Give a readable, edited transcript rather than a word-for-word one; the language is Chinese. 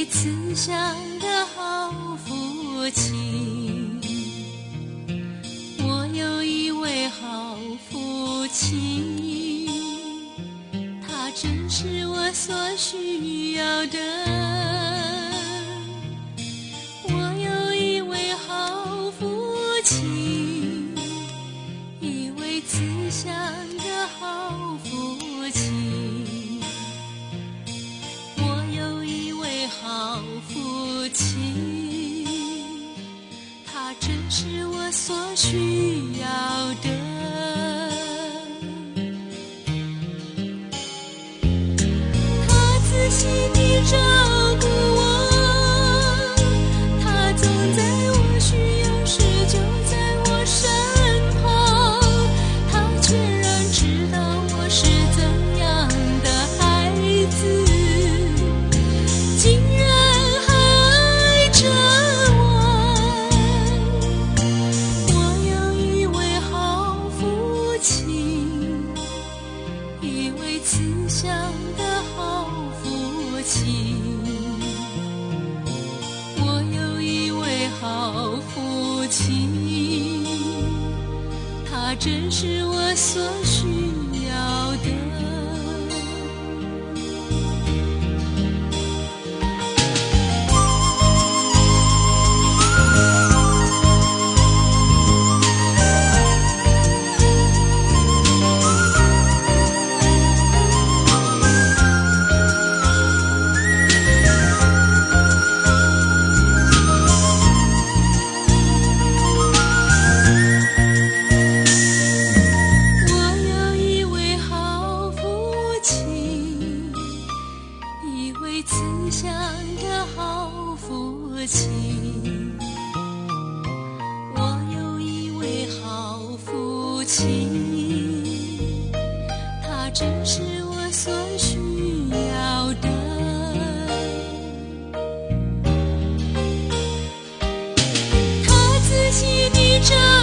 慈祥的好父亲，我有一位好父亲，他正是我所需要的。我有一位好父亲，一位慈祥的好父亲，我有一位好父亲，他正是我所需要的。他仔细地照顾我，他总在我需要时就在我身旁，他全然知道我是怎样的孩子，竟然还爱着我。我有一位好父亲，一位慈祥的好父亲，我有一位好父亲，他正是我所需要的。慈祥的好父亲，我有一位好父亲，他正是我所需要的。他仔细地照